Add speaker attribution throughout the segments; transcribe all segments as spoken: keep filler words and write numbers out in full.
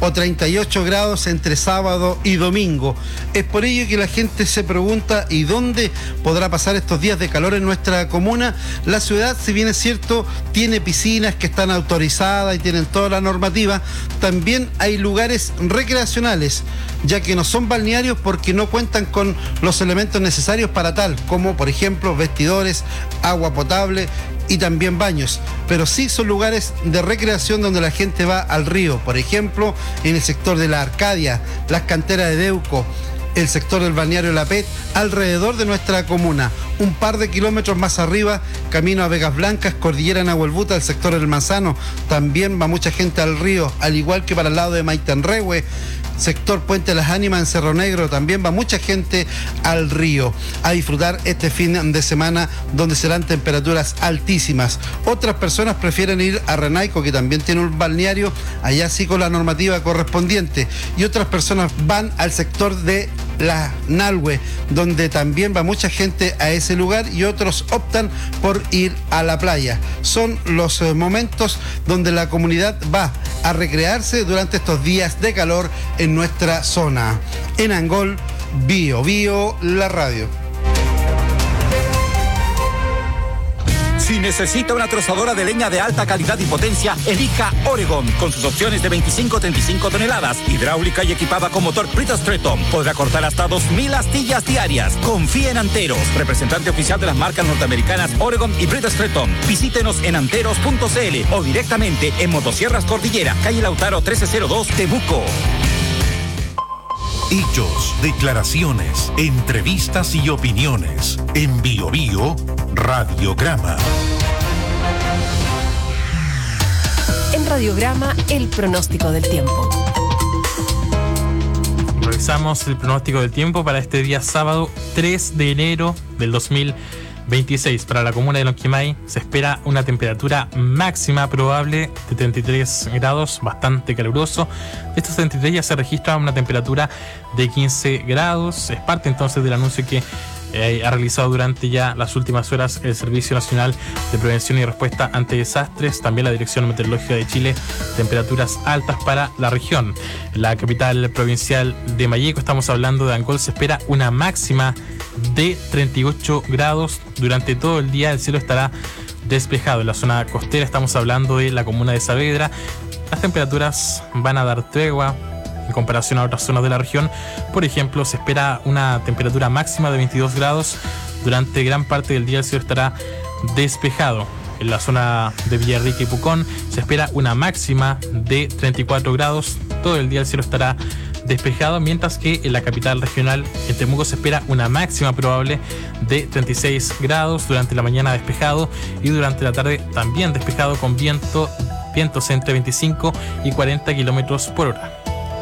Speaker 1: o treinta y ocho grados entre sábado y domingo. Es por ello que la gente se pregunta, ¿y dónde podrá pasar estos días de calor en nuestra comuna? La ciudad, si bien es cierto, tiene piscinas que están autorizadas y tienen toda la normativa, también hay lugares recreacionales, ya que no son balnearios porque no cuentan con los elementos necesarios para tal, como por ejemplo vestidores, agua potable y también baños, pero sí son lugares de recreación donde la gente va al río, por ejemplo, en el sector de la Arcadia, las canteras de Deuco, el sector del balneario La Pet, alrededor de nuestra comuna. Un par de kilómetros más arriba, camino a Vegas Blancas, Cordillera Nahuelbuta, el sector del Manzano, también va mucha gente al río, al igual que para el lado de Maitanrehue, sector Puente de las Ánimas en Cerro Negro, también va mucha gente al río a disfrutar este fin de semana donde serán temperaturas altísimas. Otras personas prefieren ir a Renaico, que también tiene un balneario, allá sí con la normativa correspondiente, y otras personas van al sector de la Nalhue, donde también va mucha gente a ese lugar, y otros optan por ir a la playa. Son los eh, momentos donde la comunidad va a recrearse durante estos días de calor en nuestra zona. En Angol, Bio Bio, la radio.
Speaker 2: Si necesita una trozadora de leña de alta calidad y potencia, elija Oregon, con sus opciones de veinticinco a treinta y cinco toneladas, hidráulica y equipada con motor Brita Stretton. Podrá cortar hasta dos mil astillas diarias. Confía en Anteros, representante oficial de las marcas norteamericanas Oregon y Brita Stretton. Visítenos en anteros punto c l o directamente en Motosierras Cordillera, calle Lautaro trece cero dos, Temuco.
Speaker 3: Hechos, declaraciones, entrevistas y opiniones. En Bio Bio, Radiograma.
Speaker 4: En Radiograma, el pronóstico del tiempo.
Speaker 5: Revisamos el pronóstico del tiempo para este día sábado tres de enero del dos mil veintiséis. Para la comuna de Lonquimay se espera una temperatura máxima probable de treinta y tres grados, bastante caluroso. De estos treinta y tres ya se registra una temperatura de quince grados. Es parte entonces del anuncio que eh, ha realizado durante ya las últimas horas el Servicio Nacional de Prevención y Respuesta ante Desastres, también la Dirección Meteorológica de Chile. Temperaturas altas para la región. En la capital provincial de Malleco, estamos hablando de Angol, se espera una máxima de treinta y ocho grados. Durante todo el día el cielo estará despejado. En la zona costera estamos hablando de la comuna de Saavedra. Las temperaturas van a dar tregua en comparación a otras zonas de la región. Por ejemplo, se espera una temperatura máxima de veintidós grados. Durante gran parte del día el cielo estará despejado. En la zona de Villarrica y Pucón se espera una máxima de treinta y cuatro grados. Todo el día el cielo estará despejado, mientras que en la capital regional, en Temuco, se espera una máxima probable de treinta y seis grados. Durante la mañana despejado y durante la tarde también despejado, con viento, vientos entre veinticinco y cuarenta kilómetros por hora.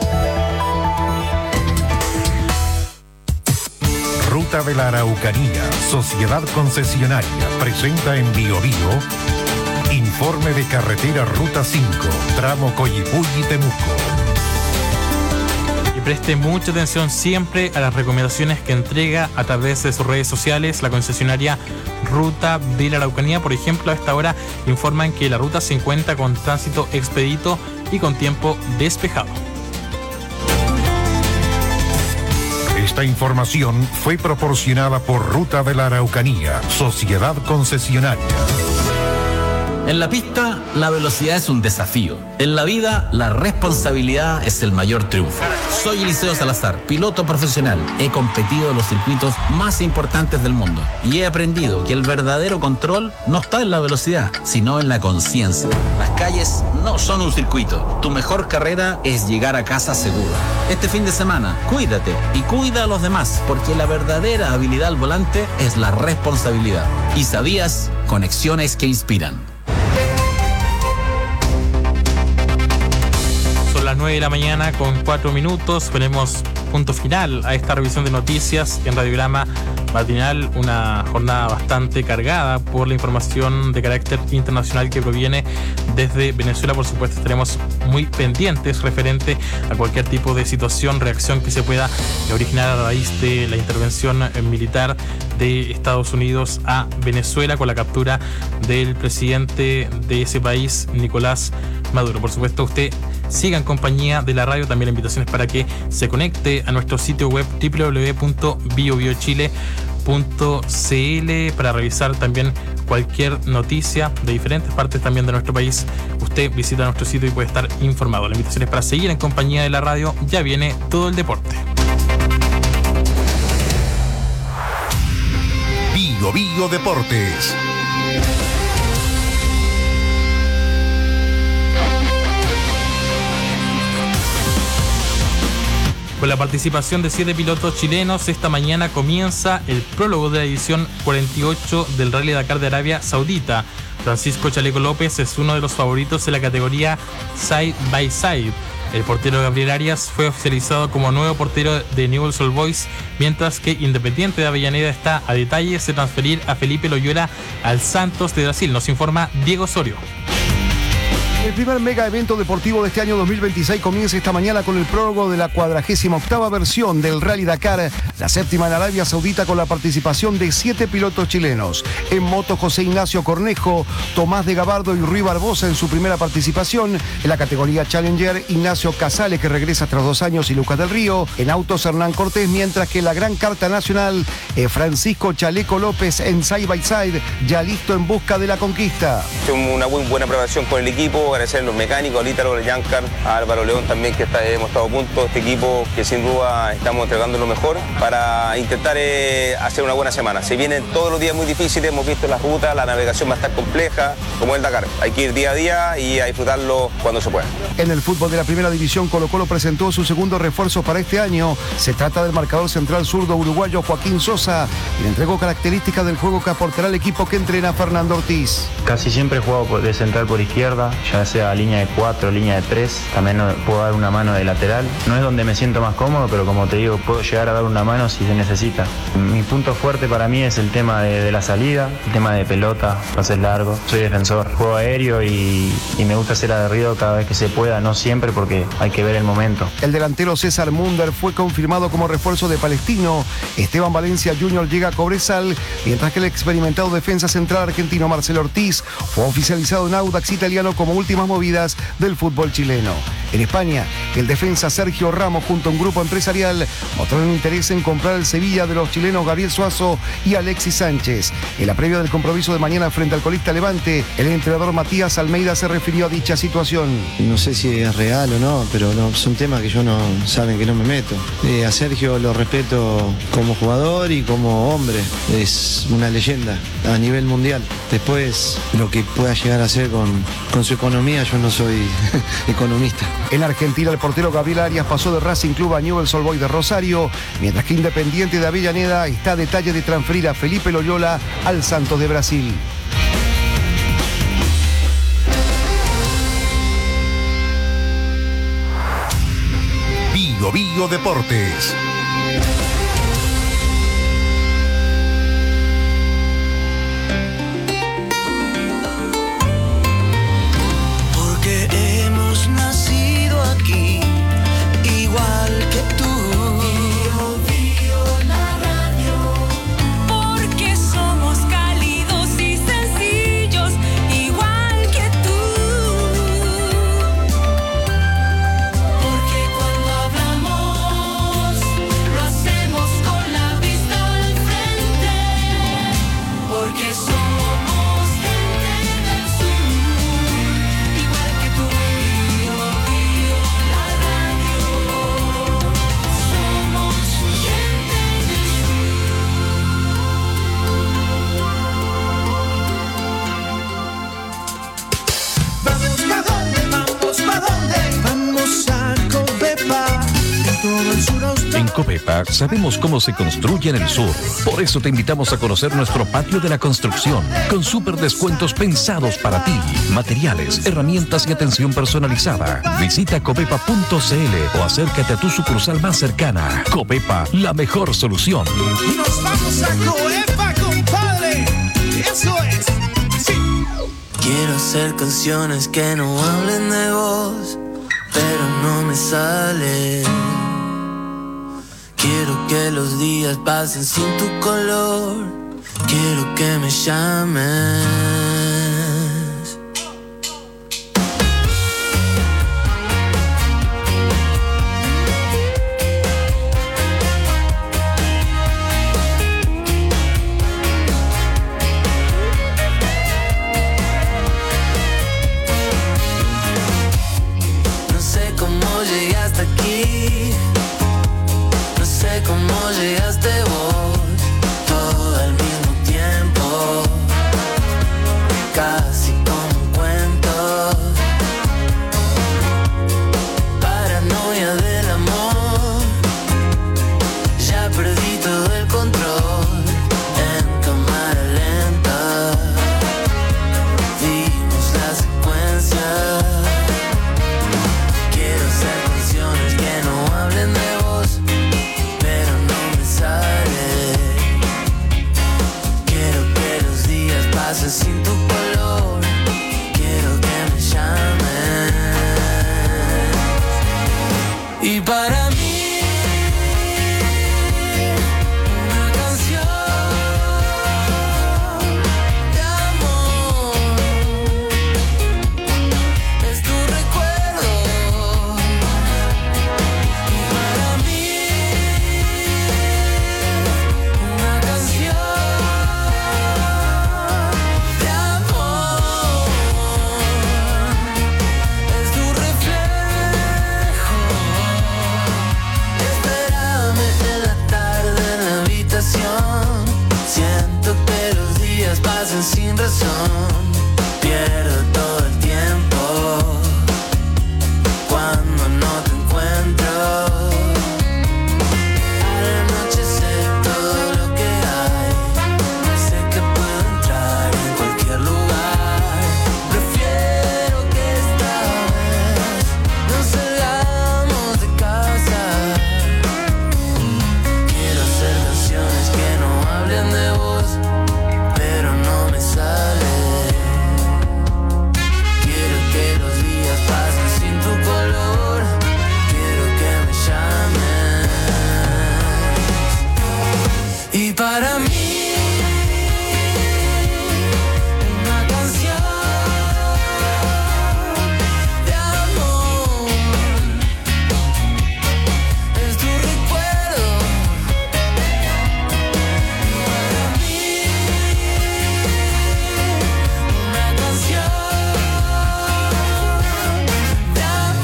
Speaker 3: Ruta de la Araucanía, Sociedad Concesionaria, presenta en Bio Bio informe de carretera Ruta cinco, tramo Coyipulli y Temuco.
Speaker 5: Y preste mucha atención siempre a las recomendaciones que entrega a través de sus redes sociales la concesionaria Ruta de la Araucanía. Por ejemplo, a esta hora informan que la ruta se encuentra con tránsito expedito y con tiempo despejado.
Speaker 3: Esta información fue proporcionada por Ruta de la Araucanía, Sociedad Concesionaria.
Speaker 6: En la pista, la velocidad es un desafío. En la vida, la responsabilidad es el mayor triunfo. Soy Eliseo Salazar, piloto profesional. He competido en los circuitos más importantes del mundo y he aprendido que el verdadero control no está en la velocidad, sino en la conciencia. Las calles no son un circuito. Tu mejor carrera es llegar a casa seguro. Este fin de semana, cuídate y cuida a los demás, porque la verdadera habilidad al volante es la responsabilidad. ¿Y sabías? Conexiones que inspiran.
Speaker 5: Son las nueve de la mañana con cuatro minutos. Ponemos punto final a esta revisión de noticias en Radiograma Matinal, una jornada bastante cargada por la información de carácter internacional que proviene desde Venezuela. Por supuesto, estaremos muy pendientes referente a cualquier tipo de situación, reacción que se pueda originar a raíz de la intervención militar de Estados Unidos a Venezuela con la captura del presidente de ese país, Nicolás Maduro. Por supuesto, usted siga en compañía de la radio. También la invitación es para que se conecte a nuestro sitio web doble u doble u doble u punto bio bio chile punto c l para revisar también cualquier noticia de diferentes partes también de nuestro país. Usted visita nuestro sitio y puede estar informado. La invitación es para seguir en compañía de la radio. Ya viene todo el deporte.
Speaker 3: Bio Bio Deportes.
Speaker 5: Con la participación de siete pilotos chilenos, esta mañana comienza el prólogo de la edición cuarenta y ocho del Rally Dakar de Arabia Saudita. Francisco Chaleco López es uno de los favoritos en la categoría Side by Side. El portero Gabriel Arias fue oficializado como nuevo portero de Newell's Old Boys, mientras que Independiente de Avellaneda está a detalles de transferir a Felipe Loyola al Santos de Brasil. Nos informa Diego Osorio.
Speaker 7: El primer mega evento deportivo de este año dos mil veintiséis comienza esta mañana con el prólogo de la cuadragésima octava versión del Rally Dakar, la séptima en Arabia Saudita, con la participación de siete pilotos chilenos. En moto, José Ignacio Cornejo, Tomás de Gabardo y Rui Barbosa en su primera participación. En la categoría Challenger, Ignacio Casale, que regresa tras dos años, y Lucas del Río. En autos, Hernán Cortés, mientras que en la gran carta nacional, eh, Francisco Chaleco López en Side by Side, ya listo en busca de la conquista.
Speaker 8: Una muy buena preparación con el equipo. Agradecer a los mecánicos, a Lítaro, a Yancar, a Álvaro León también, que está, hemos estado a punto. Este equipo que sin duda estamos entregando lo mejor para intentar eh, hacer una buena semana. Se vienen todos los días muy difíciles, hemos visto las rutas, la navegación va a estar compleja, como el Dakar. Hay que ir día a día y a disfrutarlo cuando se pueda.
Speaker 7: En el fútbol de la primera división, Colo Colo presentó su segundo refuerzo para este año. Se trata del marcador central zurdo uruguayo Joaquín Sosa, y le entregó características del juego que aportará el equipo que entrena Fernando Ortiz.
Speaker 9: Casi siempre he jugado de central por izquierda, ya sea línea de cuatro, línea de tres, también puedo dar una mano de lateral. No es donde me siento más cómodo, pero como te digo, puedo llegar a dar una mano si se necesita. Mi punto fuerte para mí es el tema de, de la salida, el tema de pelota, pases largos. Soy defensor, juego aéreo y, y me gusta ser aguerrido cada vez que se pueda, no siempre porque hay que ver el momento.
Speaker 7: El delantero César Munder fue confirmado como refuerzo de Palestino. Esteban Valencia junior llega a Cobresal, mientras que el experimentado defensa central argentino Marcelo Ortiz fue oficializado en Audax Italiano como últimas movidas del fútbol chileno. En España, el defensa Sergio Ramos junto a un grupo empresarial mostraron interés en comprar el Sevilla de los chilenos Gabriel Suazo y Alexis Sánchez. En la previa del compromiso de mañana frente al colista Levante, el entrenador Matías Almeida se refirió a dicha situación.
Speaker 10: No sé si es real o no, pero no, son temas que yo no saben que no me meto. Eh, a Sergio lo respeto como jugador y como hombre. Es una leyenda a nivel mundial. Después, lo que pueda llegar a hacer con, con su economía, yo no soy economista.
Speaker 7: En Argentina, el portero Gabriel Arias pasó de Racing Club a Newell's Old Boys de Rosario, mientras que Independiente de Avellaneda está a detalle de transferir a Felipe Loyola al Santos de Brasil.
Speaker 3: Bio Bio Deportes.
Speaker 11: Igual que tú, Bio Bio la radio, porque somos cálidos y sencillos, igual que tú, porque cuando hablamos lo hacemos con la vista al frente, porque somos gente del sur, igual que tú, Bio Bio la radio. Vamos a Covepa, en todo el sur.
Speaker 12: En Copepa sabemos cómo se construye en el sur. Por eso te invitamos a conocer nuestro patio de la construcción, con súper descuentos pensados para ti. Materiales, herramientas y atención personalizada. Visita copepa punto c l o acércate a tu sucursal más cercana. Copepa, la mejor solución.
Speaker 11: Nos vamos a Coepa, compadre. Eso es. Sí.
Speaker 13: Quiero hacer canciones que no hablen de vos, pero no me sale. Quiero que los días pasen sin tu color. Quiero que me llames. No sé cómo llegaste aquí. No sé cómo llegaste vos. Todo al mismo tiempo, casi como un cuento. Paranoia del amor. Ya perdí todo el control. En cámara lenta dimos la secuencia. Quiero hacer canciones que no hablen de vos, pero no me sale. Quiero que los días pasen sin tu color. Quiero que me llames. Y para mí una canción de amor es tu recuerdo. Y para mí una canción de amor es tu reflejo. Espérame en la tarde en la habitación. Siento que los días pasan sin razón. Pierdo todo el tiempo cuando no te encuentro. Al anochecer todo lo que hay. Sé que puedo entrar en cualquier lugar. Prefiero que esta vez no salgamos de casa. Quiero hacer canciones que no hablen de vos, pero no me sale. Quiero que los días pasen sin tu color. Quiero que me llames. Y para mí una canción de amor es tu recuerdo. Para mí una canción de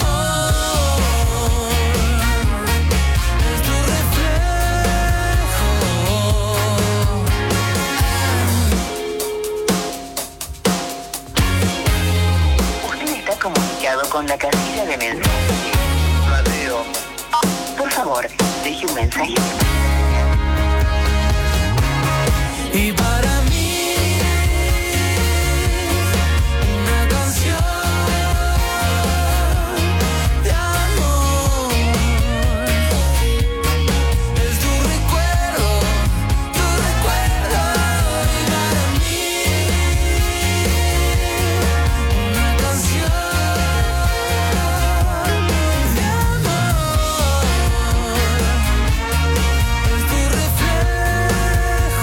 Speaker 13: amor es tu reflejo.
Speaker 14: Usted está comunicado con la casilla de mensajes. Radio. Por favor, deje un mensaje.
Speaker 13: Y para mí una canción de amor es tu recuerdo, tu recuerdo. Y para mí una canción de amor es tu reflejo.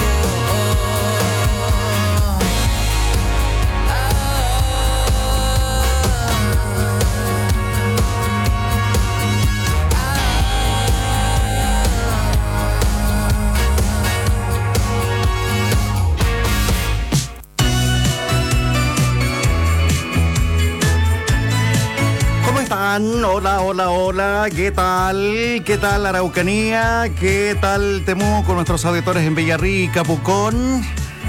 Speaker 7: ¿Cómo están? Hola, hola, hola. ¿Qué tal? ¿Qué tal Araucanía? ¿Qué tal Temuco con nuestros auditores en Villarrica, Pucón?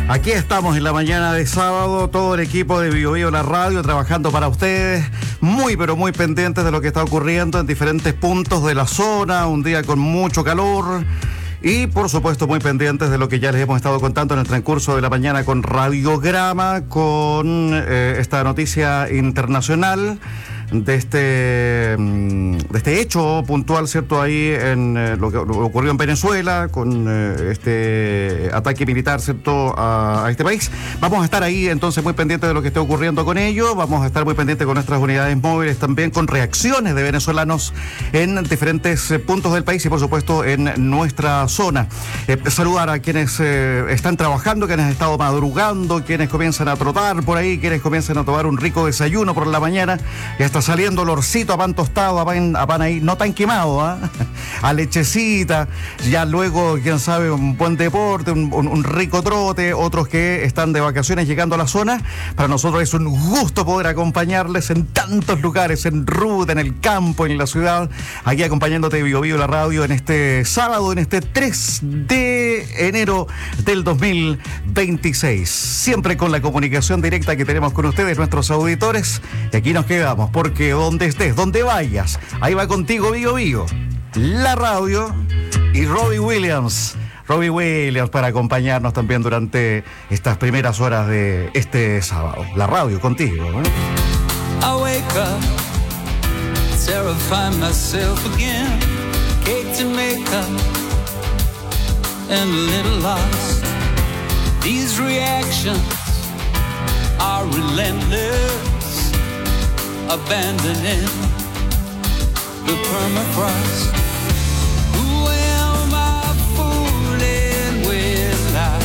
Speaker 15: Aquí estamos en la mañana de sábado, todo el equipo de Bio Bio La Radio trabajando para ustedes, muy pero muy pendientes de lo que está ocurriendo en diferentes puntos de la zona, un día con mucho calor y por supuesto muy pendientes de lo que ya les hemos estado contando en el transcurso de la mañana con Radiograma, con eh, esta noticia internacional de este de este hecho puntual, ¿cierto? Ahí en eh, lo que lo ocurrió en Venezuela con eh, este ataque militar, ¿cierto? A, a este país. Vamos a estar ahí entonces muy pendientes de lo que esté ocurriendo con ello. Vamos a estar muy pendientes con nuestras unidades móviles también, con reacciones de venezolanos en diferentes eh, puntos del país y por supuesto en nuestra zona. Eh, saludar a quienes eh, están trabajando, quienes han estado madrugando, quienes comienzan a trotar por ahí, quienes comienzan a tomar un rico desayuno por la mañana y hasta saliendo olorcito a pan tostado, a pan, a pan ahí, no tan quemado, ¿eh? A lechecita, ya luego, quién sabe, un buen deporte, un, un, un rico trote, otros que están de vacaciones llegando a la zona. Para nosotros es un gusto poder acompañarles en tantos lugares, en ruta, en el campo, en la ciudad, aquí acompañándote de Bio Bio La Radio en este sábado, en este tres de enero del dos mil veintiséis. Siempre con la comunicación directa que tenemos con ustedes, nuestros auditores, y aquí nos quedamos, porque donde estés, donde vayas, ahí va contigo Bio Bio La Radio y Robbie Williams. Robbie Williams para acompañarnos también durante estas primeras horas de este sábado. La radio contigo, ¿eh?
Speaker 13: I wake up, terrify myself again, cake to make up, and a little lost. These reactions are relentless, abandoning the permafrost. Who am I fooling with? I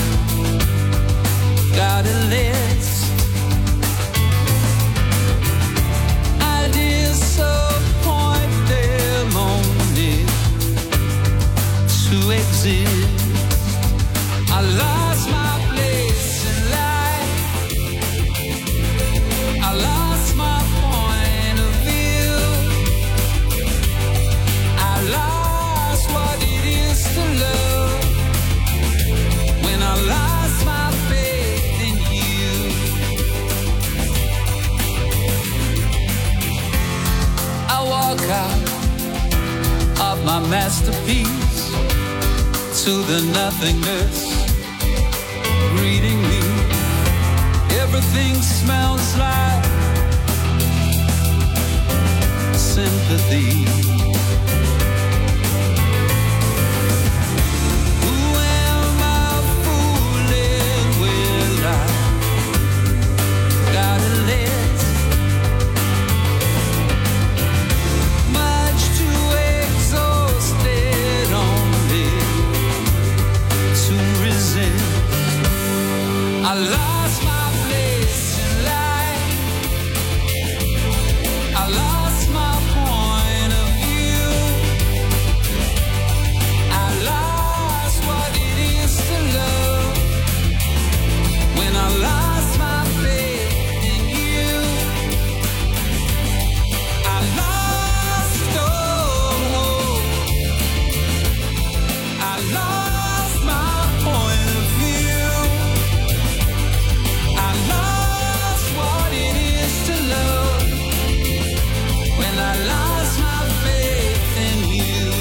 Speaker 13: got a list. I disappoint them only to exist. I lost my place in life. I lost my point of view. I lost what it is to love when I lost my faith in you. I walk out of my masterpiece to the nothingness greeting me. Everything smells like sympathy. Who am I fooling with? I got a list, much too exhausted only to resist. I lost my place in life. I lost my point of view. I lost what it is to love when I lost my faith in you. I lost all hope. I lost my point of view. I lost what it is to love when I lost my faith in you.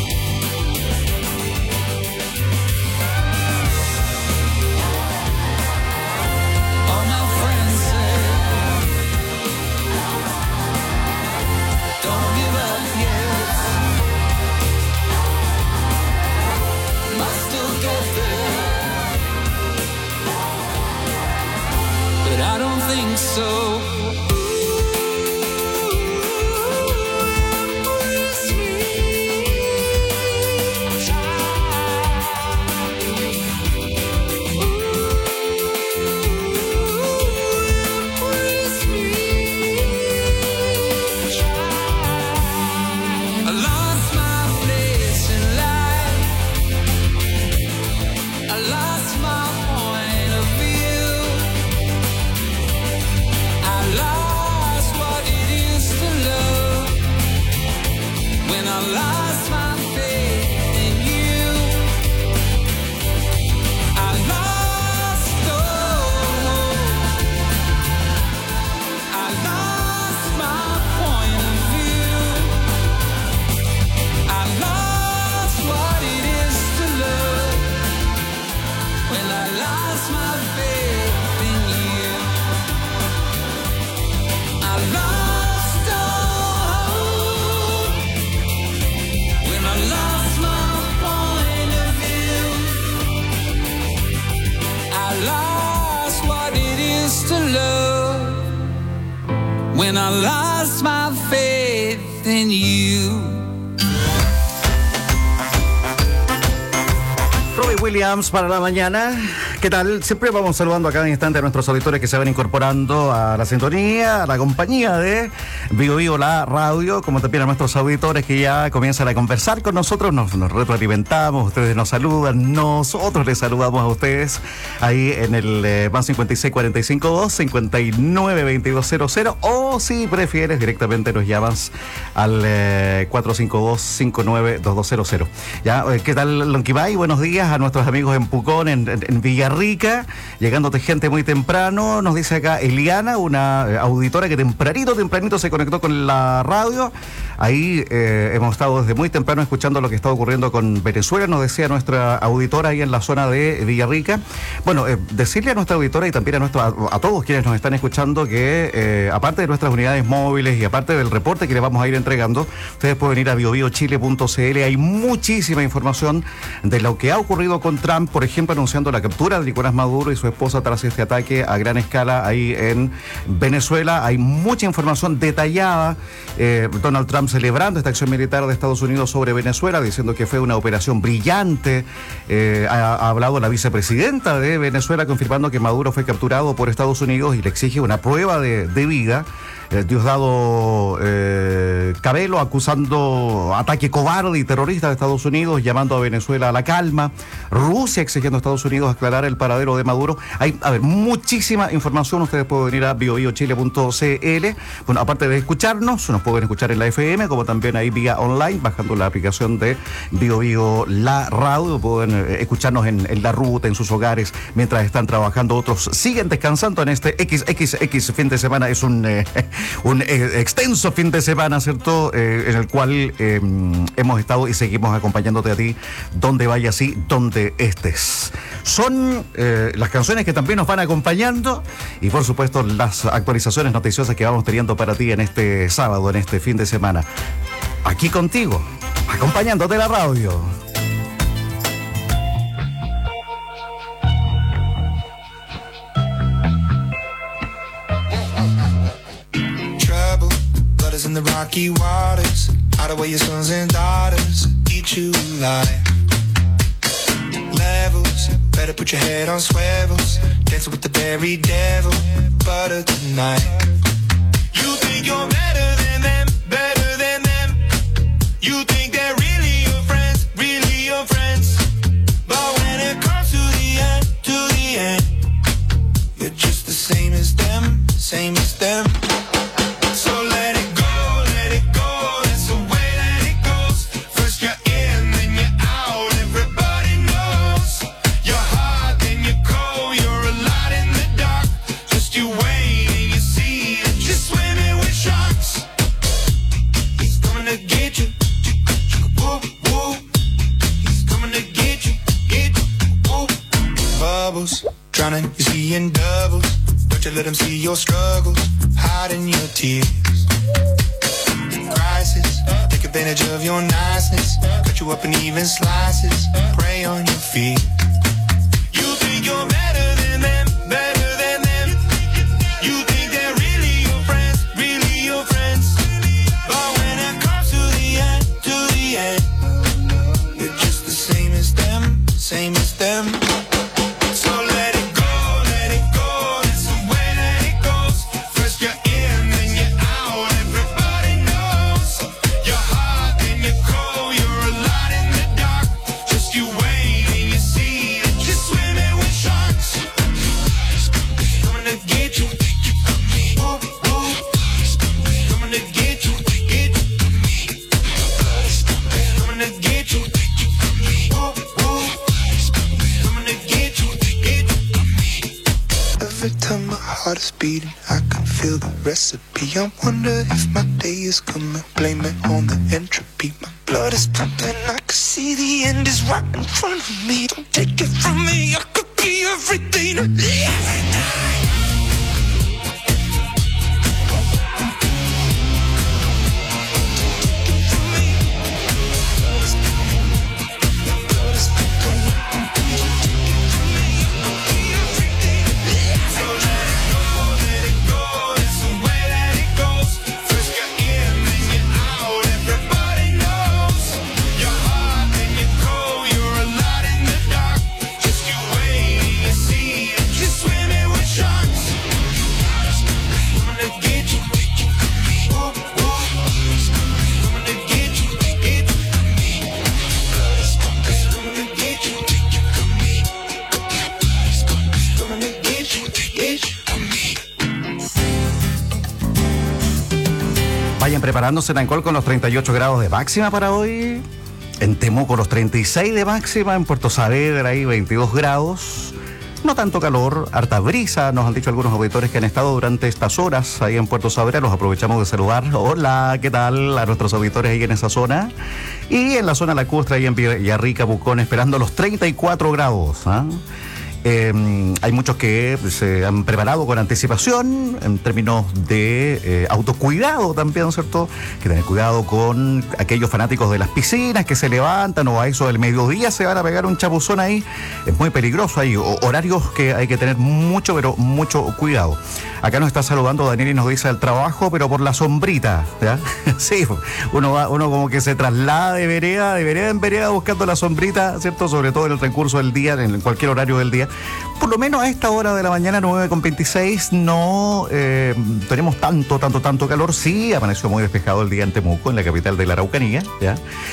Speaker 13: All my friends say, don't give up yet. Must still get there, but I don't think so. I lost my place in life. I lost my point of view. I lost what it is to love when I lost my faith in you. I lost when I lost my faith in you.
Speaker 15: Robbie Williams para la mañana. ¿Qué tal? Siempre vamos saludando a cada instante a nuestros auditores que se van incorporando a la sintonía, a la compañía de Vivo Vivo la radio, como también a nuestros auditores que ya comienzan a conversar con nosotros, nos, nos retroalimentamos, ustedes nos saludan, nosotros les saludamos a ustedes ahí en el eh, más cincuenta y seis cuarenta y cinco dos cincuenta y nueve veintidós cero cero, o si prefieres directamente nos llamas al eh, cuatro cinco dos cinco nueve dos dos cero cero. Ya, eh, ¿qué tal, Lonquimay? Buenos días a nuestros amigos en Pucón, en, en, en Villarrica, llegándote gente muy temprano, nos dice acá Eliana, una eh, auditora que tempranito, tempranito se conectó con la radio. Ahí eh, hemos estado desde muy temprano escuchando lo que está ocurriendo con Venezuela, nos decía nuestra auditora ahí en la zona de Villarrica. Bueno, eh, decirle a nuestra auditora y también a, nuestro, a, a todos quienes nos están escuchando que eh, aparte de nuestras unidades móviles y aparte del reporte que les vamos a ir entregando, ustedes pueden ir a bio bio chile punto c l. Hay muchísima información de lo que ha ocurrido con Trump, por ejemplo, anunciando la captura de Nicolás Maduro y su esposa tras este ataque a gran escala ahí en Venezuela. Hay mucha información detallada. Eh, Donald Trump celebrando esta acción militar de Estados Unidos sobre Venezuela, diciendo que fue una operación brillante. Eh, ha, ha hablado la vicepresidenta de Venezuela confirmando que Maduro fue capturado por Estados Unidos y le exige una prueba de, de vida. Eh, Diosdado eh, Cabello acusando ataque cobarde y terrorista de Estados Unidos, llamando a Venezuela a la calma. Rusia exigiendo a Estados Unidos aclarar el paradero de Maduro. Hay, a ver, muchísima información. Ustedes pueden ir a bio bio chile punto c l. Bueno, aparte de escucharnos, nos pueden escuchar en la F M, como también ahí vía online, bajando la aplicación de Vivo Vivo la radio. Pueden eh, escucharnos en, en la ruta, en sus hogares, mientras están trabajando. Otros siguen descansando en este equis equis equis fin de semana. Es un... Eh, un eh, extenso fin de semana, ¿cierto? Eh, en el cual eh, hemos estado y seguimos acompañándote a ti donde vayas y donde estés. Son eh, las canciones que también nos van acompañando y por supuesto las actualizaciones noticiosas que vamos teniendo para ti en este sábado, en este fin de semana. Aquí contigo, acompañándote en la radio.
Speaker 16: In the rocky waters, hide away your sons and daughters, eat you alive. Levels, better put your head on swivels, dancing with the very devil, butter tonight. You think you're better than them, better than them. You think they're really your friends, really your friends. But when it comes to the end, to the end, you're just the same as them, same as them. So let it go. Drowning, you're seeing doubles. Don't you let them see your struggles, hiding your tears. Crisis, take advantage of your niceness. Cut you up in even slices, prey on your feet. You think you're better than them, better than them. You think they're really your friends, really your friends. But when it comes to the end, to the end, you're just the same as them, same as them. Heart is beating, I can feel the recipe. I wonder if my day is coming, blame it on the entropy. My blood is pumping, I can see the end is right in front of me. Don't take it from me, I could be everything, everything. Go,
Speaker 15: preparándose en Ancol con los treinta y ocho grados de máxima para hoy. En Temuco los treinta y seis de máxima. En Puerto Saavedra ahí veintidós grados. No tanto calor, harta brisa, nos han dicho algunos auditores que han estado durante estas horas ahí en Puerto Saavedra. Los aprovechamos de saludar. Hola, ¿qué tal? A nuestros auditores ahí en esa zona. Y en la zona lacustre, ahí en Villarrica, Pucón, esperando los treinta y cuatro grados. ¿eh? Eh, hay muchos que se han preparado con anticipación en términos de eh, autocuidado también, ¿cierto? Que tener cuidado con aquellos fanáticos de las piscinas que se levantan o a eso del mediodía se van a pegar un chapuzón ahí. Es muy peligroso, hay horarios que hay que tener mucho, pero mucho cuidado. Acá nos está saludando Daniel y nos dice el trabajo, pero por la sombrita, ¿ya? Sí, uno va, uno como que se traslada de vereda, de vereda en vereda buscando la sombrita, ¿cierto? Sobre todo en el transcurso del día, en cualquier horario del día. Por lo menos a esta hora de la mañana, nueve con veintiséis, no eh, tenemos tanto, tanto, tanto calor. Sí, amaneció muy despejado el día en Temuco, en la capital de la Araucanía, ¿ya?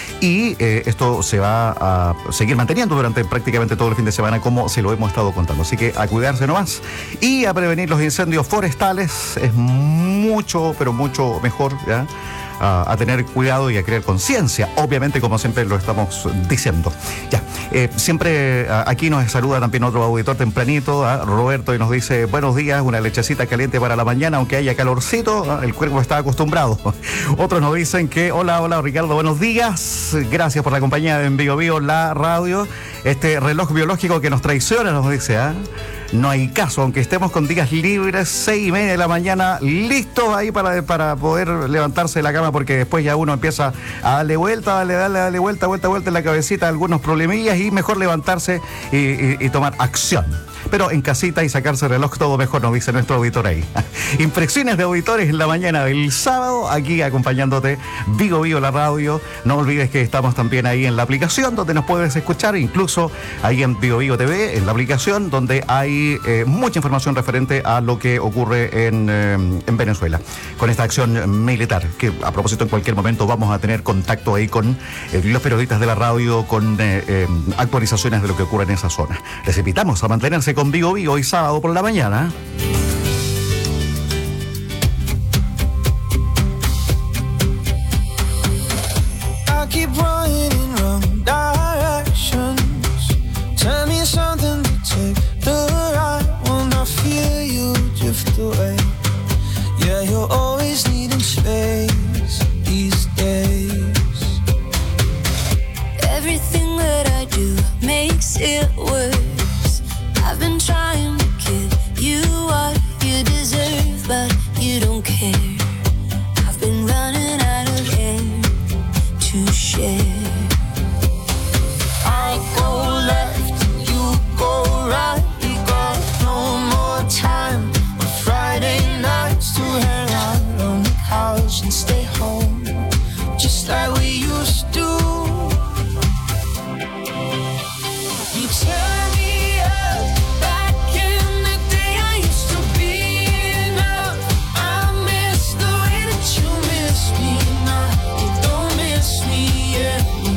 Speaker 15: Y eh, esto se va a seguir manteniendo durante prácticamente todo el fin de semana, como se lo hemos estado contando. Así que a cuidarse nomás y a prevenir los incendios forestales. Es mucho, pero mucho mejor, ¿ya? A, a tener cuidado y a crear conciencia, obviamente, como siempre lo estamos diciendo. Ya, eh, siempre a, aquí nos saluda también otro auditor tempranito, a Roberto, y nos dice: buenos días, una lechecita caliente para la mañana, aunque haya calorcito, el cuerpo está acostumbrado. Otros nos dicen que, hola, hola Ricardo, buenos días, gracias por la compañía de En Bio Bio, la radio, este reloj biológico que nos traiciona, nos dice, ¿ah? ¿eh? No hay caso, aunque estemos con días libres, seis y media de la mañana, listos ahí para, para poder levantarse de la cama, porque después ya uno empieza a darle vuelta, darle, darle, darle vuelta, vuelta, vuelta en la cabecita, algunos problemillas, y mejor levantarse y, y, y tomar acción. Pero en casita y sacarse el reloj todo mejor, nos dice nuestro auditor ahí. Impresiones de auditores en la mañana del sábado, aquí acompañándote, Vigo Vigo la radio. No olvides que estamos también ahí en la aplicación donde nos puedes escuchar, incluso ahí en Vigo Vigo T V, en la aplicación donde hay eh, mucha información referente a lo que ocurre en, eh, en Venezuela, con esta acción militar, que a propósito en cualquier momento vamos a tener contacto ahí con eh, los periodistas de la radio, con eh, eh, actualizaciones de lo que ocurre en esa zona. Les invitamos a mantenerse con Vigo Vigo hoy sábado por la mañana.
Speaker 11: I keep running in wrong directions. Tell me something to take the right when I feel you drift away. Yeah, you're always needing space these days.
Speaker 13: Everything that I do makes it worse. I've been trying to give you what you deserve, but you don't care. I've been running out of air to share. I go left, you go right. We got no more time on Friday nights to hang out on the couch and stay home, just like we used to. You tell me up back in the day I used to be enough. I miss the way that you miss me now. You don't miss me anymore.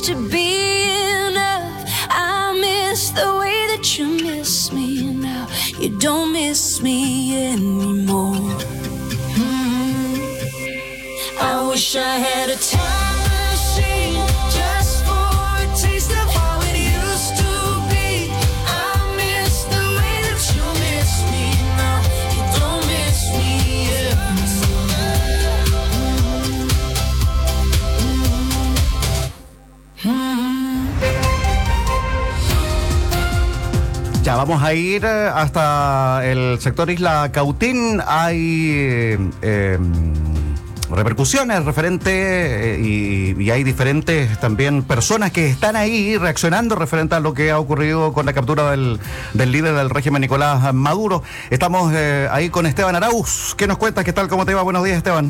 Speaker 11: used to be enough. I miss the way that you miss me now. You don't miss me anymore. Mm. I wish I had a time machine just for a taste of how it used to be. I miss the way that you miss me now. You don't miss me anymore.
Speaker 15: Ya vamos a ir eh, hasta el sector Isla Cautín. Hay eh, eh, repercusiones referentes eh, y, y hay diferentes también personas que están ahí reaccionando referente a lo que ha ocurrido con la captura del, del líder del régimen, Nicolás Maduro. Estamos eh, ahí con Esteban Arauz. ¿Qué nos cuentas? ¿Qué tal? ¿Cómo te va? Buenos días, Esteban.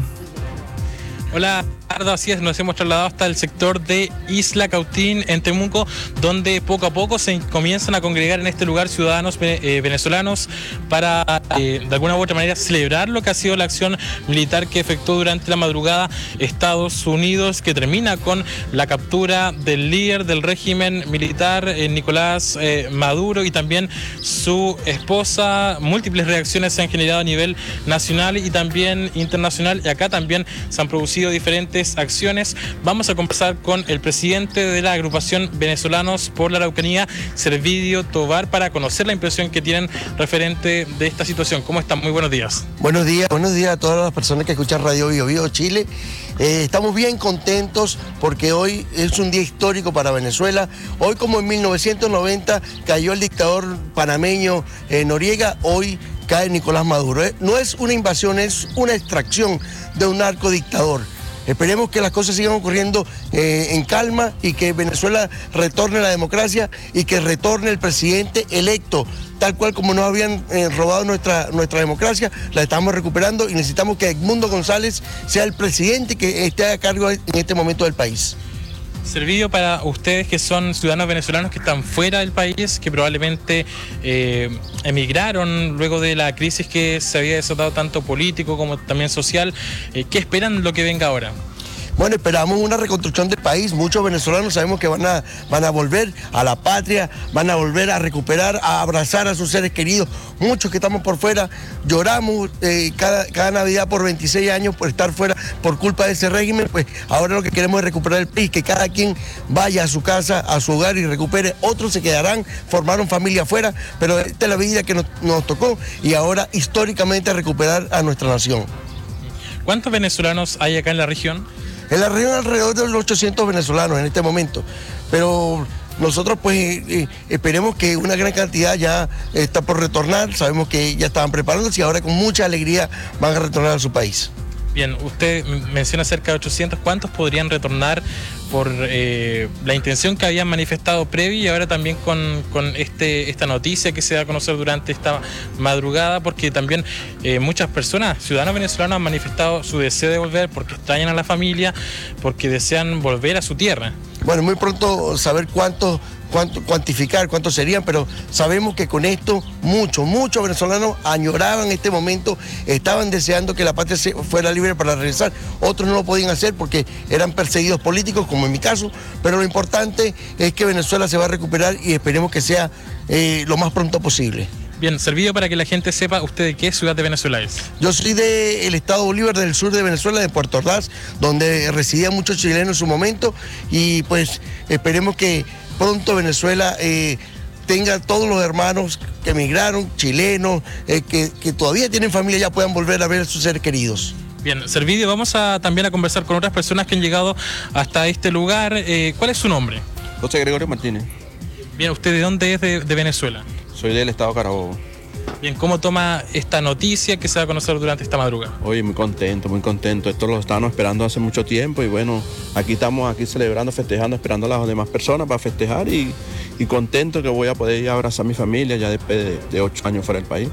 Speaker 5: Hola, Ricardo, así es, nos hemos trasladado hasta el sector de Isla Cautín, en Temuco, donde poco a poco se comienzan a congregar en este lugar ciudadanos eh, venezolanos para, eh, de alguna u otra manera, celebrar lo que ha sido la acción militar que efectuó durante la madrugada Estados Unidos, que termina con la captura del líder del régimen militar, eh, Nicolás eh, Maduro, y también su esposa. Múltiples reacciones se han generado a nivel nacional y también internacional, y acá también se han producido diferentes acciones. Vamos a conversar con el presidente de la agrupación Venezolanos por la Araucanía, Servidio Tobar, para conocer la impresión que tienen referente de esta situación. ¿Cómo están? Muy buenos días.
Speaker 17: Buenos días, buenos días a todas las personas que escuchan Radio Bio Bio Chile. Eh, estamos bien contentos porque hoy es un día histórico para Venezuela. Hoy, como en mil novecientos noventa cayó el dictador panameño eh, Noriega, hoy cae Nicolás Maduro. Eh, no es una invasión, es una extracción de un narcodictador. Esperemos que las cosas sigan ocurriendo eh, en calma y que Venezuela retorne la democracia y que retorne el presidente electo, tal cual como nos habían eh, robado nuestra, nuestra democracia. La estamos recuperando y necesitamos que Edmundo González sea el presidente que esté a cargo en este momento del país.
Speaker 5: Servidio, para ustedes que son ciudadanos venezolanos que están fuera del país, que probablemente eh, emigraron luego de la crisis que se había desatado tanto político como también social, eh, ¿qué esperan lo que venga ahora?
Speaker 17: Bueno, esperamos una reconstrucción del país. Muchos venezolanos sabemos que van a, van a volver a la patria, van a volver a recuperar, a abrazar a sus seres queridos. Muchos que estamos por fuera lloramos eh, cada, cada Navidad por veintiséis años por estar fuera por culpa de ese régimen. Pues ahora lo que queremos es recuperar el país, que cada quien vaya a su casa, a su hogar y recupere. Otros se quedarán, formaron familia afuera, pero esta es la vida que nos, nos tocó y ahora históricamente recuperar a nuestra nación.
Speaker 5: ¿Cuántos venezolanos hay acá en la región?
Speaker 17: En la región alrededor de los ochocientos venezolanos en este momento, pero nosotros pues eh, esperemos que una gran cantidad ya está por retornar. Sabemos que ya estaban preparándose y ahora con mucha alegría van a retornar a su país.
Speaker 5: Bien, usted menciona cerca de ochocientos, ¿cuántos podrían retornar por eh, la intención que habían manifestado previo y ahora también con, con este, esta noticia que se da a conocer durante esta madrugada? Porque también eh, muchas personas, ciudadanos venezolanos, han manifestado su deseo de volver porque extrañan a la familia, porque desean volver a su tierra.
Speaker 17: Bueno, muy pronto saber cuántos, cuánto, cuantificar cuántos serían, pero sabemos que con esto muchos, muchos venezolanos añoraban este momento, estaban deseando que la patria fuera libre para regresar. Otros no lo podían hacer porque eran perseguidos políticos, como en mi caso, pero lo importante es que Venezuela se va a recuperar y esperemos que sea eh, lo más pronto posible.
Speaker 5: Bien, Servidio, para que la gente sepa, ¿usted de qué ciudad de Venezuela es?
Speaker 17: Yo soy del estado Bolívar, del sur de Venezuela, de Puerto Ordaz, donde residían muchos chilenos en su momento, y pues esperemos que pronto Venezuela eh, tenga todos los hermanos que emigraron, chilenos, eh, que, que todavía tienen familia, ya puedan volver a ver a sus seres queridos.
Speaker 5: Bien, Servidio, vamos a también a conversar con otras personas que han llegado hasta este lugar. Eh, ¿Cuál es su nombre?
Speaker 18: José Gregorio Martínez.
Speaker 5: Bien, ¿usted de dónde es de, de Venezuela?
Speaker 18: Soy del estado Carabobo.
Speaker 5: Bien, ¿cómo toma esta noticia que se va a conocer durante esta madrugada?
Speaker 18: Oye, muy contento, muy contento. Esto lo estábamos esperando hace mucho tiempo y bueno, aquí estamos aquí celebrando, festejando, esperando a las demás personas para festejar y, y contento que voy a poder ir a abrazar a mi familia ya después de, de ocho años fuera del país.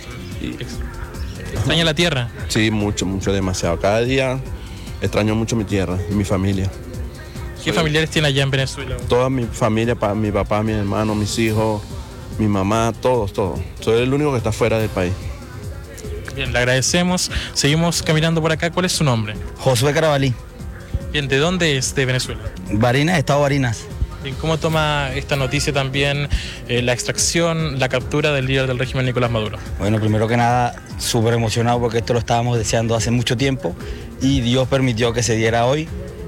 Speaker 18: Y,
Speaker 5: ¿Extraña la tierra?
Speaker 18: Sí, mucho, mucho, demasiado. Cada día extraño mucho mi tierra y mi familia.
Speaker 5: ¿Qué Soy, familiares tiene allá en Venezuela?
Speaker 18: Toda mi familia, para mi papá, mi hermano, mis hijos, mi mamá, todos, todos. Soy el único que está fuera del país.
Speaker 5: Bien, le agradecemos. Seguimos caminando por acá. ¿Cuál es su nombre?
Speaker 19: Josué Carabalí.
Speaker 5: Bien, ¿de dónde es de Venezuela?
Speaker 19: Barinas, Estado Barinas.
Speaker 5: Bien, ¿cómo toma esta noticia también eh, la extracción, la captura del líder del régimen Nicolás Maduro?
Speaker 19: Bueno, primero que nada, súper emocionado porque esto lo estábamos deseando hace mucho tiempo y Dios permitió que se diera hoy.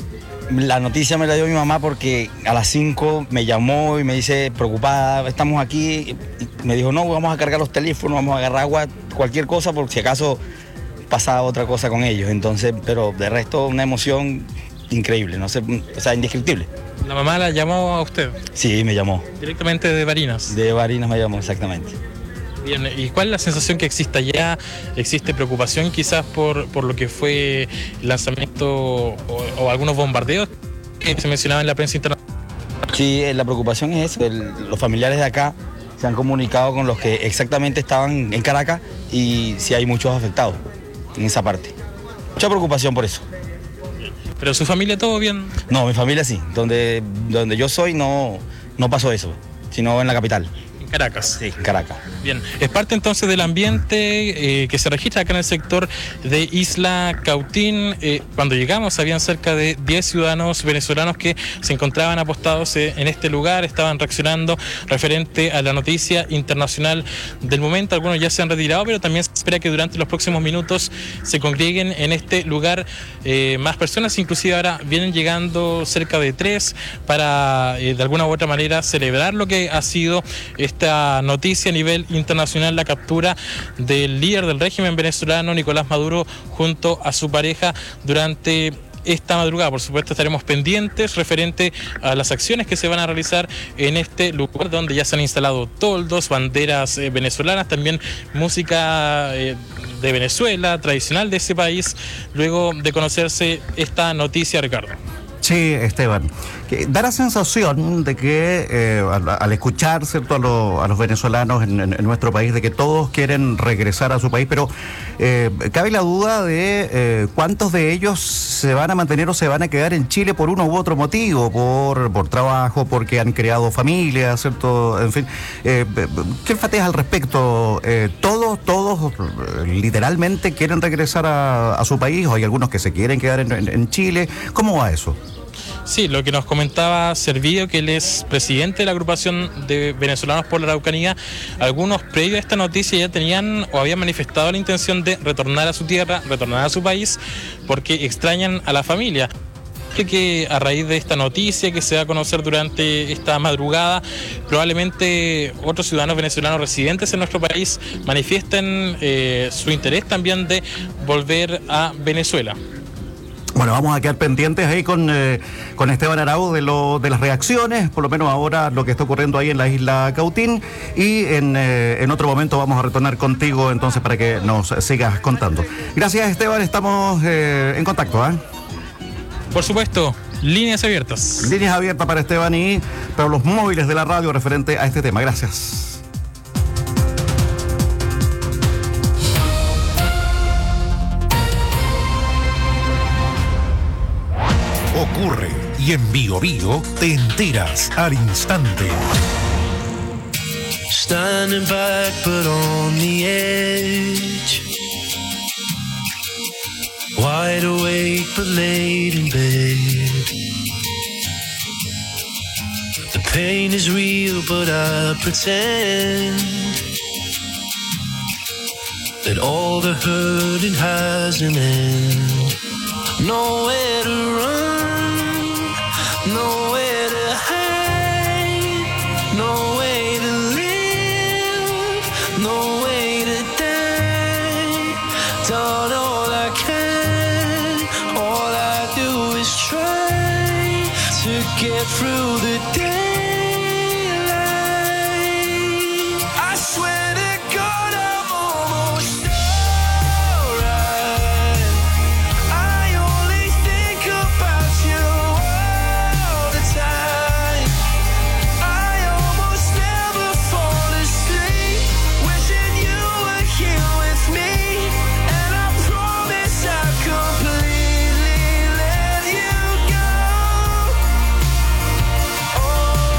Speaker 19: La noticia me la dio mi mamá porque a las cinco me llamó y me dice, preocupada, estamos aquí. Y me dijo, no, vamos a cargar los teléfonos, vamos a agarrar agua, cualquier cosa, por si acaso pasaba otra cosa con ellos. Entonces, pero de resto, una emoción increíble, no sé, o sea, indescriptible.
Speaker 5: ¿La mamá la llamó a usted?
Speaker 19: Sí, me llamó.
Speaker 5: ¿Directamente de Barinas?
Speaker 19: De Barinas me llamó, exactamente.
Speaker 5: Bien, ¿y cuál es la sensación que existe allá? ¿Existe preocupación quizás por, por lo que fue el lanzamiento o, o algunos bombardeos que se mencionaba en la prensa internacional?
Speaker 19: Sí, la preocupación es eso. El, los familiares de acá se han comunicado con los que exactamente estaban en Caracas y sí hay muchos afectados en esa parte. Mucha preocupación por eso.
Speaker 5: ¿Pero su familia todo bien?
Speaker 19: No, mi familia sí. Donde, donde yo soy no, no pasó eso, sino en la capital.
Speaker 5: ¿En Caracas?
Speaker 19: Sí, en Caracas.
Speaker 5: Bien, es parte entonces del ambiente eh, que se registra acá en el sector de Isla Cautín. Eh, cuando llegamos habían cerca de diez ciudadanos venezolanos que se encontraban apostados eh, en este lugar, estaban reaccionando referente a la noticia internacional del momento. Algunos ya se han retirado, pero también se espera que durante los próximos minutos se congreguen en este lugar eh, más personas. Inclusive ahora vienen llegando cerca de tres para eh, de alguna u otra manera celebrar lo que ha sido esta noticia a nivel internacional, la captura del líder del régimen venezolano, Nicolás Maduro, junto a su pareja durante esta madrugada. Por supuesto estaremos pendientes referente a las acciones que se van a realizar en este lugar donde ya se han instalado toldos, banderas eh, venezolanas, también música eh, de Venezuela, tradicional de ese país, luego de conocerse esta noticia, Ricardo.
Speaker 15: Sí, Esteban. Que da la sensación de que eh, al, al escuchar, ¿cierto?, a, lo, a los venezolanos en, en, en nuestro país, de que todos quieren regresar a su país, pero eh, cabe la duda de eh, cuántos de ellos se van a mantener o se van a quedar en Chile por uno u otro motivo, por, por trabajo, porque han creado familias, ¿cierto? En fin, eh, ¿qué enfateas al respecto? Eh, ¿Todos, todos literalmente quieren regresar a, a su país o hay algunos que se quieren quedar en, en, en Chile? ¿Cómo va eso?
Speaker 5: Sí, lo que nos comentaba Servío, que él es presidente de la agrupación de venezolanos por la Araucanía, algunos previo a esta noticia ya tenían o habían manifestado la intención de retornar a su tierra, retornar a su país, porque extrañan a la familia. Que a raíz de esta noticia que se va a conocer durante esta madrugada, probablemente otros ciudadanos venezolanos residentes en nuestro país manifiesten eh, su interés también de volver a Venezuela.
Speaker 15: Bueno, vamos a quedar pendientes ahí con, eh, con Esteban Araúz de, lo, de las reacciones, por lo menos ahora lo que está ocurriendo ahí en la isla Cautín, y en, eh, en otro momento vamos a retornar contigo entonces para que nos sigas contando. Gracias, Esteban, estamos eh, en contacto, ¿eh?
Speaker 5: Por supuesto, líneas abiertas.
Speaker 15: Líneas abiertas para Esteban y para los móviles de la radio referente a este tema. Gracias.
Speaker 3: Ocurre y en Bio Bio te enteras al instante.
Speaker 11: Standing back but on the edge, wide awake but laid in bed. The pain is real but I pretend that all the hurting has an end. Nowhere to run, nowhere to hide, no way to live, no way to die. Done all I can, all I do is try to get through the daylight. I swear to God I'm almost alright. I only think about you all the time. I almost never fall asleep, wishing you were here with me. And I promise I'll completely let you go. Oh,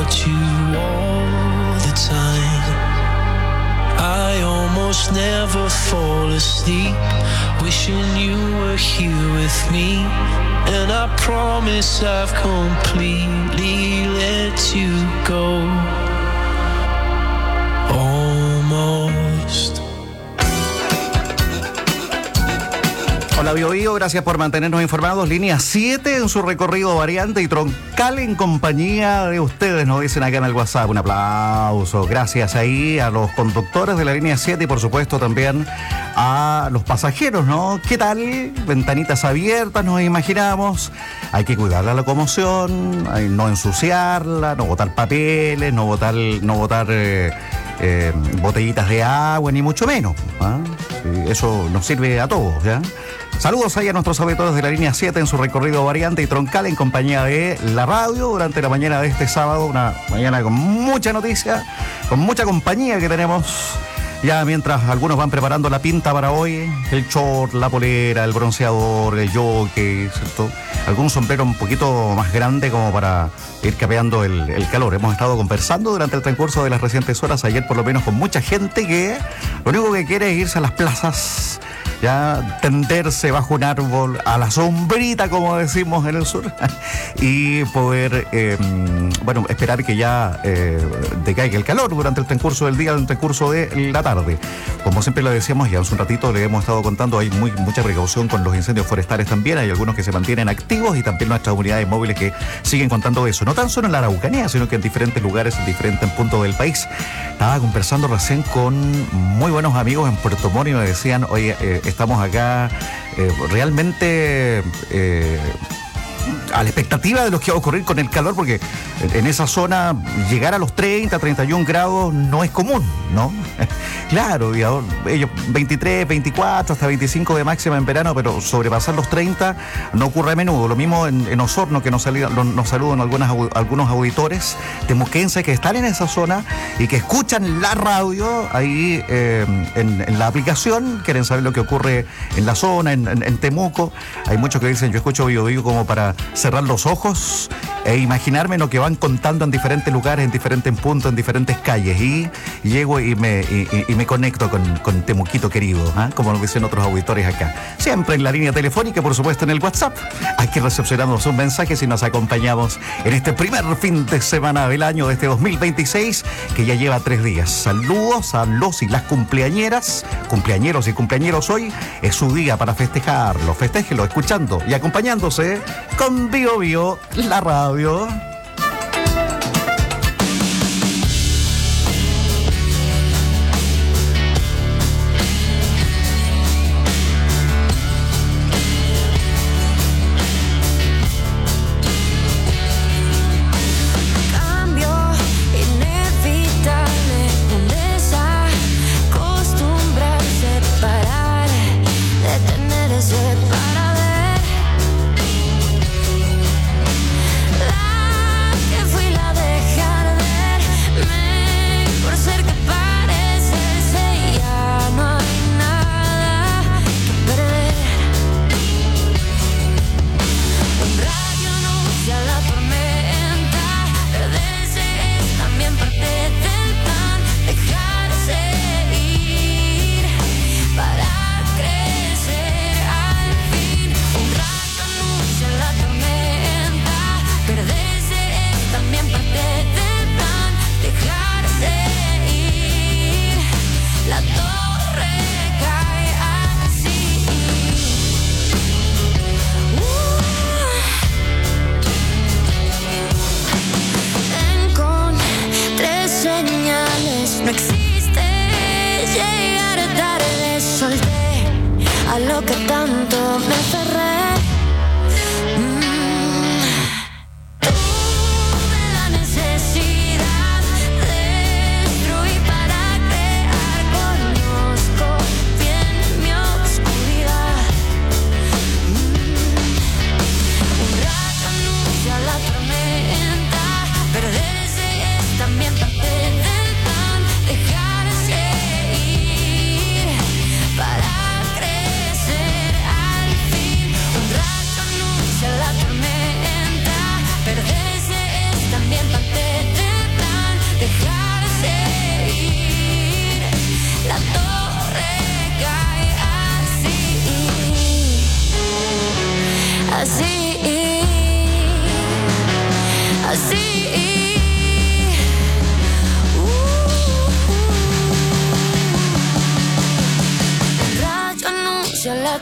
Speaker 11: about you all the time. I almost never fall asleep, wishing you were here with me. And I promise I've completely let you go. Almost.
Speaker 15: Hola Bio Bio, gracias por mantenernos informados. Línea siete en su recorrido variante y troncal en compañía de ustedes, nos dicen acá en el WhatsApp. Un aplauso. Gracias ahí a los conductores de la línea siete y por supuesto también a los pasajeros, ¿no? ¿Qué tal? Ventanitas abiertas, nos imaginamos. Hay que cuidar la locomoción, hay no ensuciarla, no botar papeles, no botar, no botar eh, eh, botellitas de agua, ni mucho menos. ¿Ah? Sí, eso nos sirve a todos, ¿ya? Saludos ahí a nuestros auditores de la línea siete en su recorrido variante y troncal en compañía de la radio durante la mañana de este sábado, una mañana con mucha noticia, con mucha compañía que tenemos. Ya mientras algunos van preparando la pinta para hoy, el short, la polera, el bronceador, el jockey, ¿cierto? Algún sombrero un poquito más grande como para ir capeando el, el calor. Hemos estado conversando durante el transcurso de las recientes horas, ayer por lo menos con mucha gente que lo único que quiere es irse a las plazas, ya tenderse bajo un árbol, a la sombrita, como decimos en el sur, y poder, eh, bueno, esperar que ya eh, decaiga el calor durante el transcurso del día, durante el transcurso de la tarde. Como siempre lo decíamos, ya hace un ratito le hemos estado contando, hay muy, mucha precaución con los incendios forestales también, hay algunos que se mantienen activos y también nuestras unidades móviles que siguen contando eso, no tan solo en la Araucanía, sino que en diferentes lugares, en diferentes puntos del país. Estaba conversando recién con muy buenos amigos en Puerto Montt y me decían, oye, eh, estamos acá eh, realmente eh, a la expectativa de lo que va a ocurrir con el calor, porque en esa zona llegar a los treinta, treinta y un grados no es común, ¿no? Claro, y ahora, ellos veintitrés, veinticuatro, hasta veinticinco de máxima en verano, pero sobrepasar los treinta no ocurre a menudo. Lo mismo en, en Osorno, que nos, salida, nos saludan algunas, algunos auditores temuquenses que están en esa zona y que escuchan la radio ahí eh, en, en la aplicación, quieren saber lo que ocurre en la zona, en, en, en Temuco. Hay muchos que dicen, yo escucho Bio Bio como para cerrar los ojos e imaginarme lo que van contando en diferentes lugares, en diferentes puntos, en diferentes calles, y llego y me, y, y me conecto con, con Temuquito querido, ¿eh? Como nos dicen otros auditores acá. Siempre en la línea telefónica, por supuesto en el WhatsApp. Aquí recepcionamos un mensaje si nos acompañamos en este primer fin de semana del año de este dos mil veintiséis, que ya lleva tres días. Saludos a los y las cumpleañeras, cumpleañeros y cumpleañeros. Hoy es su día para festejarlo. Festéjelo escuchando y acompañándose con Bio Bio, la radio.
Speaker 11: Para ver la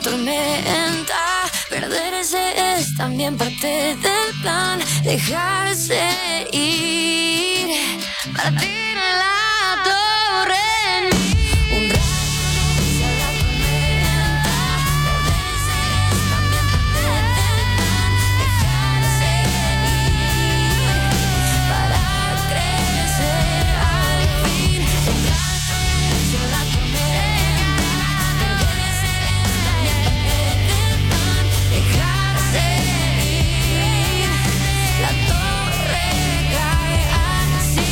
Speaker 20: tormenta. Perderse es también parte del plan. Dejarse ir para tirar la torre en mí. Un rayo hacia la tormenta. Perderse es también parte del plan. Dejarse ir para crecer al fin. Un rayo hacia la tormenta. Perderse es también parte del plan. Dejarse ir. La torre cae así.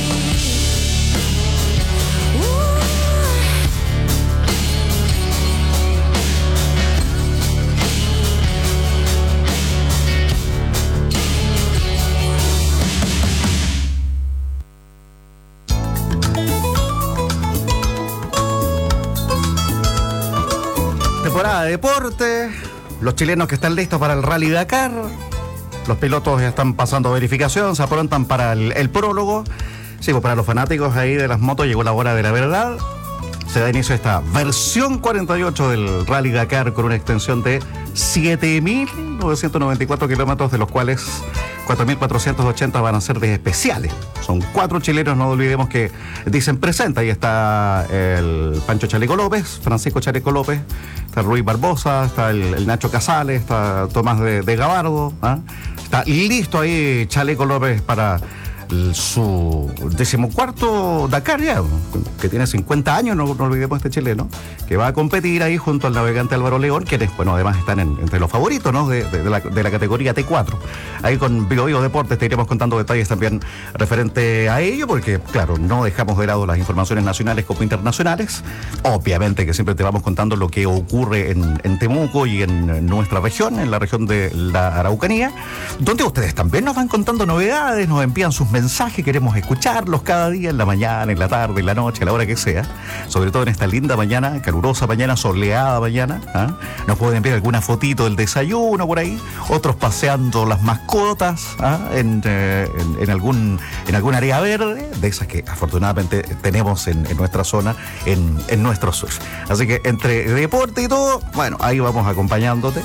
Speaker 15: Temporada de deporte, los chilenos que están listos para el Rally Dakar, los pilotos están pasando verificación, se aprontan para el, el prólogo. Sí, pues para los fanáticos ahí de las motos llegó la hora de la verdad. Se da inicio a esta versión cuarenta y ocho del Rally Dakar con una extensión de siete mil novecientos noventa y cuatro kilómetros, de los cuales cuatro mil cuatrocientos ochenta van a ser de especiales. Son cuatro chilenos, no olvidemos que dicen presenta. Ahí está el Pancho Chaleco López, Francisco Chaleco López, está Ruiz Barbosa, está el, el Nacho Casales, está Tomás de, de Gabardo, ¿ah? Está listo ahí Chaleco López para el- su decimocuarto Dakar ya, que tiene cincuenta años, no, no olvidemos este chileno, que va a competir ahí junto al navegante Álvaro León, quienes, bueno, además están en- entre los favoritos, ¿no? de, de- de la, de la categoría T cuatro. Ahí con Bio Bio Deportes te iremos contando detalles también referente a ello, porque, claro, no dejamos de lado las informaciones nacionales como internacionales. Obviamente que siempre te vamos contando lo que ocurre en, en Temuco y en nuestra región, en la región de la Araucanía, donde ustedes también nos van contando novedades, nos envían sus mensajes, queremos escucharlos cada día, en la mañana, en la tarde, en la noche, a la hora que sea, sobre todo en esta linda mañana, calurosa mañana, soleada mañana, ¿ah? Nos pueden enviar alguna fotito del desayuno por ahí, otros paseando las mascotas, ¿ah? en, eh, en, en algún, en algún área verde, de esas que afortunadamente tenemos en, en nuestra zona, en, en nuestro sur. Así que entre deporte y todo, bueno, ahí vamos acompañándote.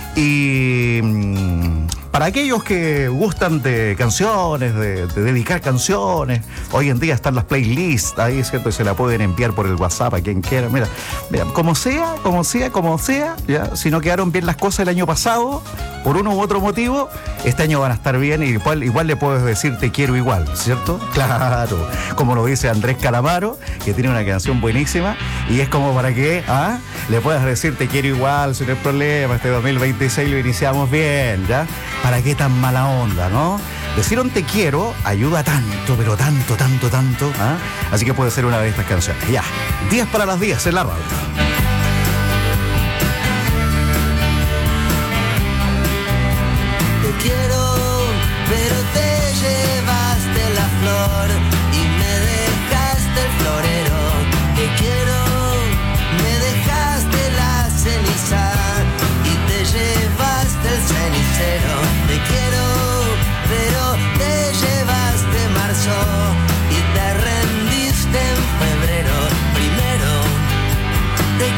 Speaker 15: Y mm, para aquellos que gustan de canciones, de, de dedicar canciones, hoy en día están las playlists ahí, ¿cierto? Y se la pueden enviar por el WhatsApp a quien quiera. Mira, mira, como sea, como sea, como sea, ya, si no quedaron bien las cosas el año pasado, por uno u otro motivo, este año van a estar bien y igual, igual le puedes decir te quiero igual, ¿cierto? Claro, como lo dice Andrés Calamaro, que tiene una canción buenísima, y es como para que ¿ah? le puedas decir te quiero igual, sin el problema, este dos mil veintiséis lo iniciamos bien, ¿ya? ¿Para qué tan mala onda, no? Decir un te quiero ayuda tanto, pero tanto, tanto, tanto, ¿ah? Así que puede ser una de estas canciones. Ya, diez para las diez en la radio.
Speaker 13: Te quiero, pero te llevaste la flor y me dejaste el florero. Te quiero, me dejaste la ceniza y te llevaste el cenicero. Te quiero, pero te llevaste marzo y te rendiste en febrero. Primero, te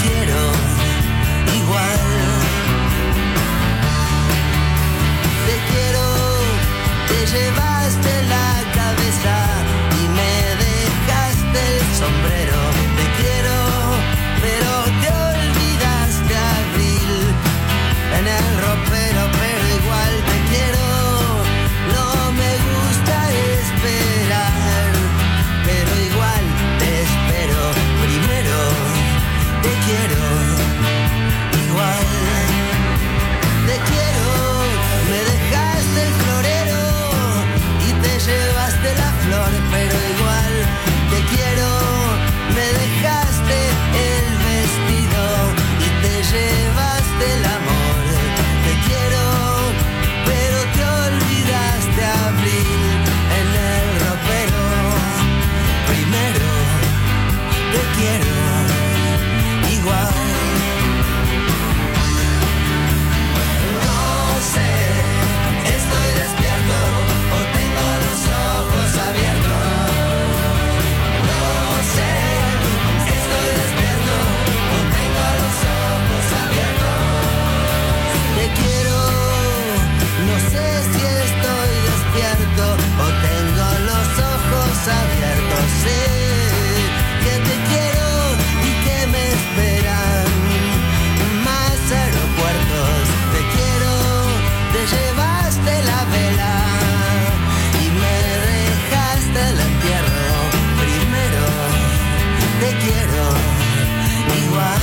Speaker 13: llevaste la vela y me dejaste el entierro. Primero te quiero igual.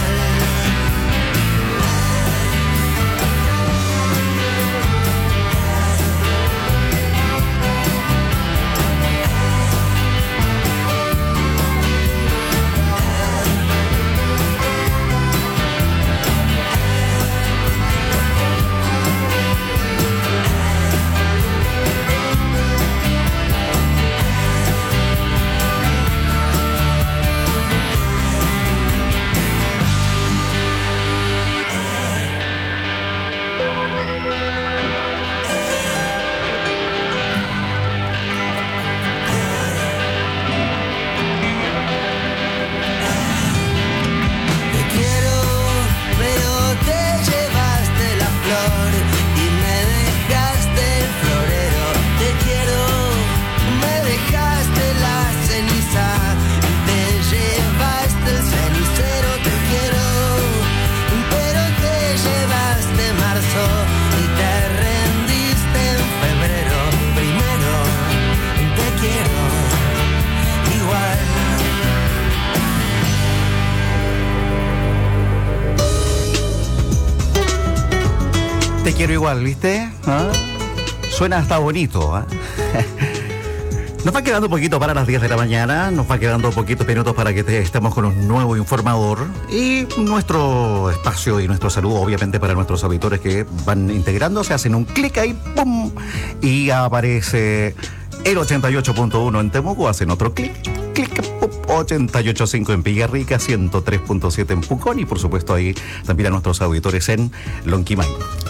Speaker 15: Te quiero igual, ¿viste? ¿Ah? Suena hasta bonito. ¿Ah? Nos va quedando un poquito para las diez de la mañana, nos va quedando poquitos minutos para que te, estemos con un nuevo informador y nuestro espacio y nuestro saludo, obviamente, para nuestros auditores que van integrándose, hacen un clic ahí, ¡pum! Y aparece el ochenta y ocho punto uno en Temuco, hacen otro clic, clic, ¡pum! ochenta y ocho punto cinco en Villarrica, ciento tres punto siete en Pucón y, por supuesto, ahí también a nuestros auditores en Lonquimay.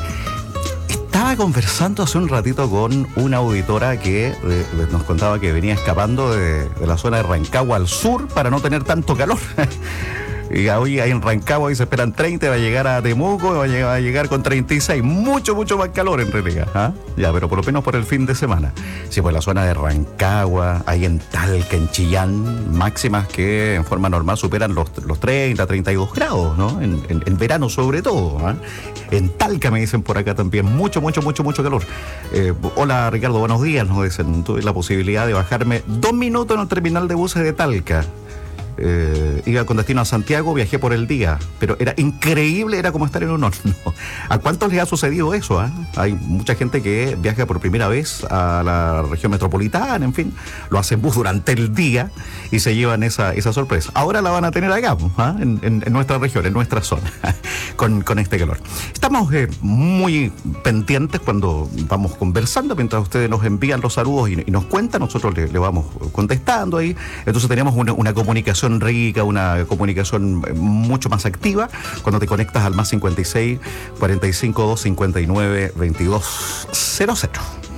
Speaker 15: Estaba conversando hace un ratito con una auditora que eh, nos contaba que venía escapando de, de la zona de Rancagua al sur para no tener tanto calor. Y hoy ahí en Rancagua hoy se esperan treinta, va a llegar a Temuco, va a llegar, va a llegar con treinta y seis, mucho, mucho más calor en realidad. ¿Ah? Ya, pero por lo menos por el fin de semana. Sí, pues la zona de Rancagua, ahí en Talca, en Chillán, máximas que en forma normal superan los, los treinta, treinta y dos grados, ¿no? En, en, en verano sobre todo. ¿Ah? En Talca me dicen por acá también, mucho, mucho, mucho, mucho calor. Eh, hola Ricardo, buenos días, nos dicen. Tuve la posibilidad de bajarme dos minutos en el terminal de buses de Talca. Eh, iba con destino a Santiago, viajé por el día, pero era increíble, era como estar en un horno. ¿A cuántos les ha sucedido eso? ¿Eh? Hay mucha gente que viaja por primera vez a la región metropolitana, en fin, lo hacen bus durante el día y se llevan esa, esa sorpresa. Ahora la van a tener acá, ¿eh? en, en, en nuestra región, en nuestra zona, con, con este calor. Estamos eh, muy pendientes cuando vamos conversando, mientras ustedes nos envían los saludos y, y nos cuentan, nosotros le, le vamos contestando ahí. Entonces tenemos una, una comunicación rica, una comunicación mucho más activa cuando te conectas al más cincuenta y seis, cuarenta y cinco, dos cincuenta y nueve, veintidós cero cero.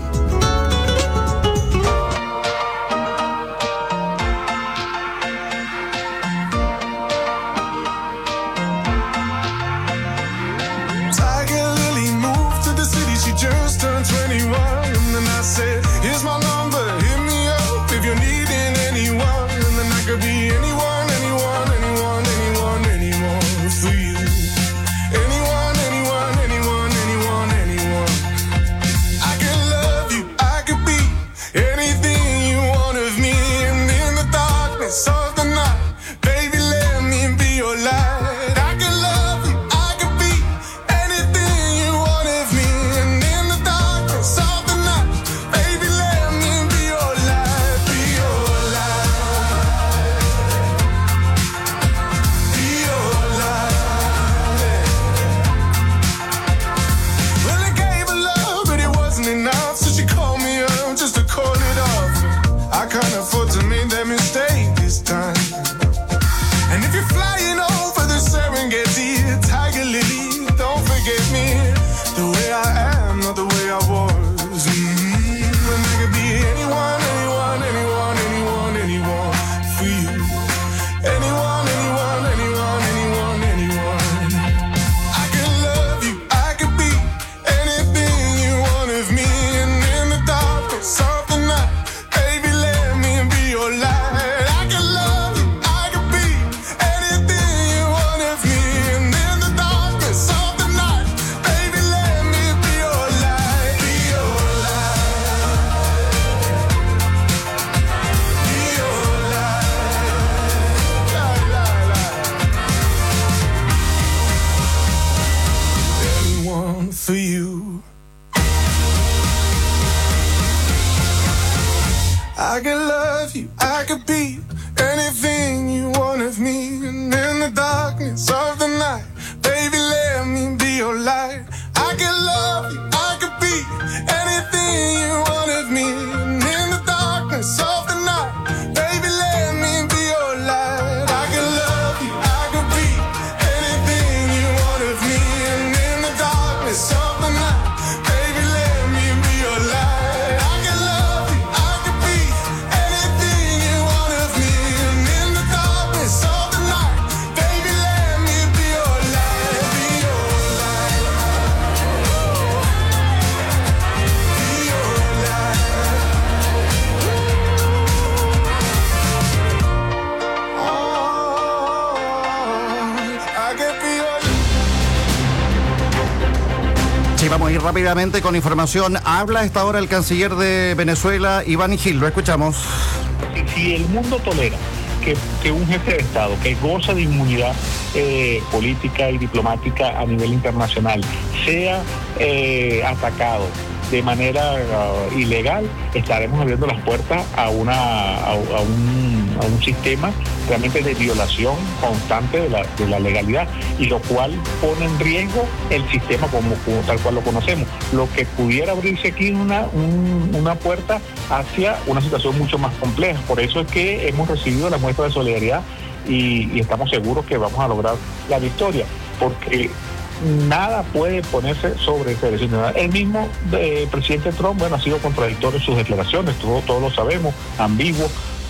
Speaker 16: Tiger Lily moved to the city, she just turned twenty-one. And then I said, here's my number, hit me up if you're needing anyone. And then I could be anyone, anyone, anyone, anyone, anyone for you. Anyone, anyone, anyone, anyone, anyone. I can love you, I down for you. I could love you, I could be anything you want of me. And in the darkness of the night, baby, let me be your light. I could love you, I could be anything you want of me. And in the darkness of the night, baby, let me be your light. I could love you, I could be anything you want of me. And in the darkness of the night, baby, let me be your light. I could love you, I could be anything you want of me. And in the darkness of the night, baby, let me be your light. Be your light. Be your light. I could be your
Speaker 15: Sí, vamos a ir rápidamente con información. Habla a esta hora el canciller de Venezuela, Iván Gil. Lo escuchamos.
Speaker 21: Si, si el mundo tolera que, que un jefe de Estado que goza de inmunidad eh, política y diplomática a nivel internacional sea eh, atacado de manera uh, ilegal, estaremos abriendo las puertas a, una, a, a, un, a un sistema realmente de violación constante de la, de la legalidad, y lo cual pone en riesgo el sistema como, como tal cual lo conocemos, lo que pudiera abrirse aquí una, un, una puerta hacia una situación mucho más compleja. Por eso es que hemos recibido la muestra de solidaridad y, y estamos seguros que vamos a lograr la victoria, porque nada puede ponerse sobre esa elección. El mismo eh, presidente Trump, bueno, ha sido contradictorio en sus declaraciones, todos, todos lo sabemos, ambiguo,